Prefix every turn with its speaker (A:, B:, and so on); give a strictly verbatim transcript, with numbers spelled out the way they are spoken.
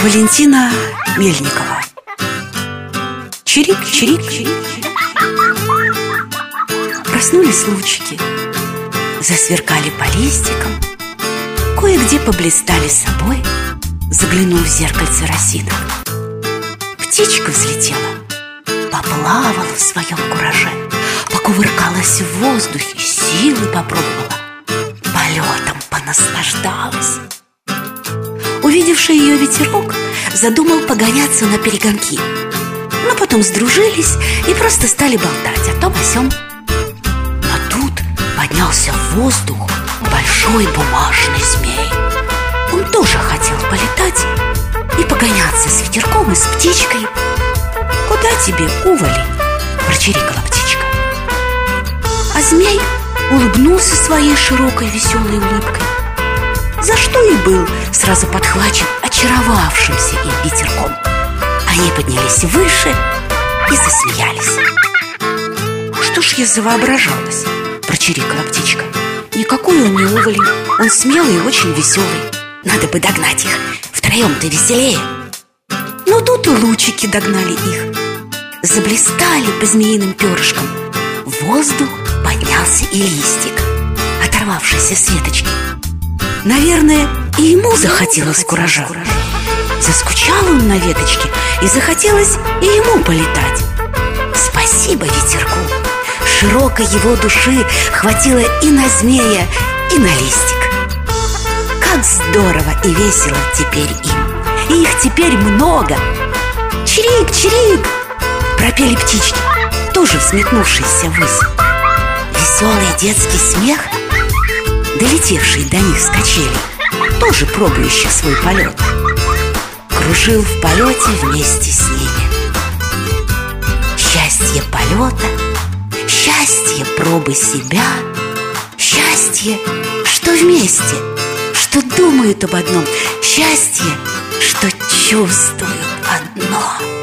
A: Валентина Мельникова. Чирик-чирик. Проснулись лучики, засверкали по листикам, кое-где поблистали собой, заглянул в зеркальце росинок. Птичка взлетела, поплавала в своем кураже, покувыркалась в воздухе, силы попробовала, полетом понаслаждалась. Увидевший ее ветерок задумал погоняться на перегонки, но потом сдружились и просто стали болтать о том о сём. Но тут поднялся в воздух большой бумажный змей. Он тоже хотел полетать и погоняться с ветерком и с птичкой. «Куда тебе, уволень?» – прочирикала птичка. А змей улыбнулся своей широкой веселой улыбкой, за что и был сразу подхвачен очаровавшимся им ветерком. Они поднялись выше и засмеялись. «Что ж я завоображалась?» – прочирикала птичка. «Никакой он не уволень, он смелый и очень веселый. Надо бы догнать их, втроем-то веселее». Но тут и лучики догнали их. Заблистали по змеиным перышкам. В воздух поднялся и листик, оторвавшийся с веточки. Наверное, и ему захотелось куража. Заскучал он на веточке, и захотелось и ему полетать. Спасибо ветерку. Широкой его души хватило и на змея, и на листик. Как здорово и весело теперь им. И их теперь много. Чирик, чирик, пропели птички, тоже взметнувшиеся ввысь. Веселый детский смех, долетевший до них с качелей, тоже пробующих свой полет, кружил в полете вместе с ними. Счастье полета, счастье пробы себя, счастье, что вместе, что думают об одном, счастье, что чувствуют одно.